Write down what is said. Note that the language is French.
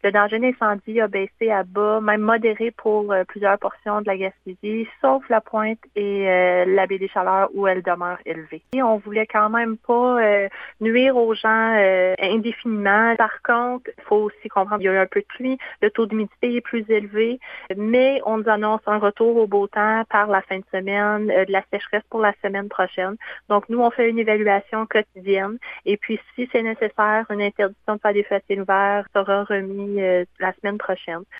Le danger d'incendie a baissé à bas, même modéré pour plusieurs portions de la Gaspésie, sauf la Pointe et la baie des Chaleurs où elle demeure élevée. Et on voulait quand même pas nuire aux gens indéfiniment. Par contre, il faut aussi comprendre qu'il y a eu un peu de pluie, le taux d'humidité est plus élevé, mais on nous annonce un retour au beau temps par la fin de semaine, de la sécheresse pour la semaine prochaine. Donc, nous, on fait une évaluation quotidienne et puis, si c'est nécessaire, une interdiction de faire des feux à ciel ouvert sera remis la semaine prochaine.